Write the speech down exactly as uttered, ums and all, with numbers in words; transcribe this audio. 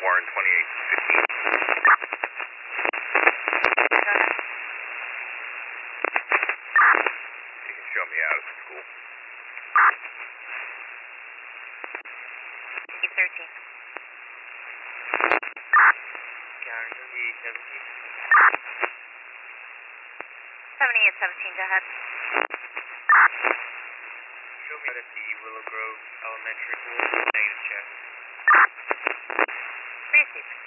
Warren twenty-eight fifteen. You can show me out of the school. eight thirteen. Gary, seventy-eight seventeen. seventy-eight seventeen, go ahead. Show me out at the Willow Grove Elementary School. Negative check. Received.